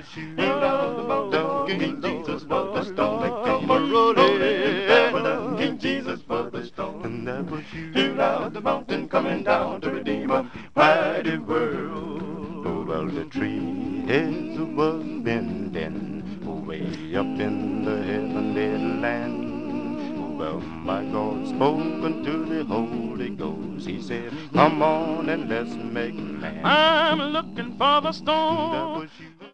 shoot out the mountain, King Jesus for the stone that came a-rolling. King Jesus for the stone, and that was shoot out the mountain, coming down to redeem a mighty world. Oh, well, the tree heads was bending way up in the heavenly land. Well, my God spoke unto the Holy Ghost. He said, come on and let's make a man. I'm looking for the stone